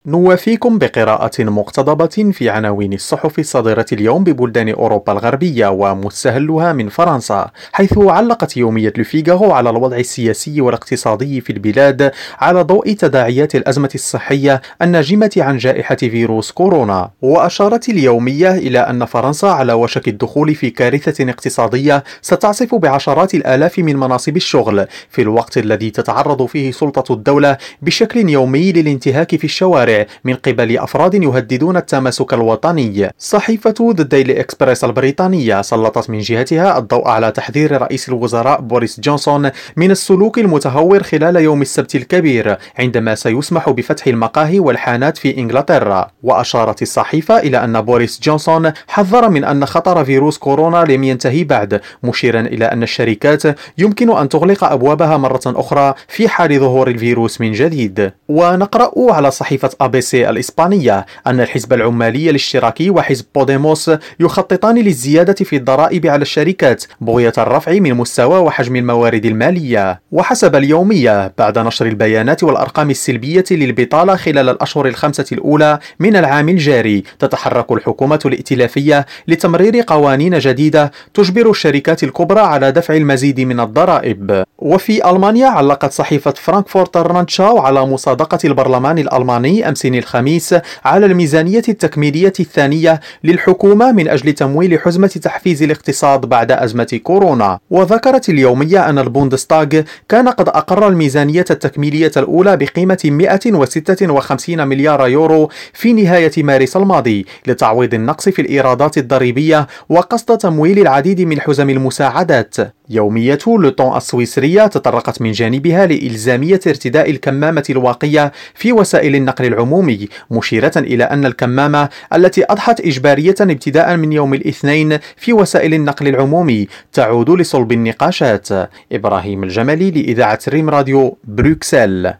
نوافيكم بقراءة مقتضبة في عناوين الصحف الصادرة اليوم ببلدان أوروبا الغربية ومستهلها من فرنسا، حيث علقت يومية لوفيغارو على الوضع السياسي والاقتصادي في البلاد على ضوء تداعيات الأزمة الصحية الناجمة عن جائحة فيروس كورونا. وأشارت اليومية إلى أن فرنسا على وشك الدخول في كارثة اقتصادية ستعصف بعشرات الآلاف من مناصب الشغل، في الوقت الذي تتعرض فيه سلطة الدولة بشكل يومي للانتهاك في الشوارع من قبل أفراد يهددون التماسك الوطني. صحيفة ذا ديلي إكسبريس البريطانية سلطت من جهتها الضوء على تحذير رئيس الوزراء بوريس جونسون من السلوك المتهور خلال يوم السبت الكبير، عندما سيسمح بفتح المقاهي والحانات في إنجلترا. وأشارت الصحيفة إلى أن بوريس جونسون حذر من أن خطر فيروس كورونا لم ينتهي بعد، مشيرا إلى أن الشركات يمكن أن تغلق أبوابها مرة أخرى في حال ظهور الفيروس من جديد. ونقرأ على صحيفة ABC الإسبانية أن الحزب العمالي الاشتراكي وحزب بوديموس يخططان للزيادة في الضرائب على الشركات بغية الرفع من مستوى وحجم الموارد المالية. وحسب اليومية، بعد نشر البيانات والأرقام السلبية للبطالة خلال الأشهر الخمسة الأولى من العام الجاري، تتحرك الحكومة الائتلافية لتمرير قوانين جديدة تجبر الشركات الكبرى على دفع المزيد من الضرائب. وفي ألمانيا، علقت صحيفة فرانكفورتر رانتشاو على مصادقة البرلمان الألماني أمس الخميس على الميزانية التكميلية الثانية للحكومة من أجل تمويل حزمة تحفيز الاقتصاد بعد أزمة كورونا. وذكرت اليومية أن البوندستاغ كان قد أقر الميزانية التكميلية الأولى بقيمة 156 مليار يورو في نهاية مارس الماضي لتعويض النقص في الإيرادات الضريبية وقصد تمويل العديد من حزم المساعدات. يومية لوتون السويسرية تطرقت من جانبها لإلزامية ارتداء الكمامة الواقية في وسائل النقل العمومي، مشيرة إلى أن الكمامة التي أضحت إجبارية ابتداء من يوم الاثنين في وسائل النقل العمومي تعود لصلب النقاشات. إبراهيم الجملي لإذاعة ريم راديو، بروكسل.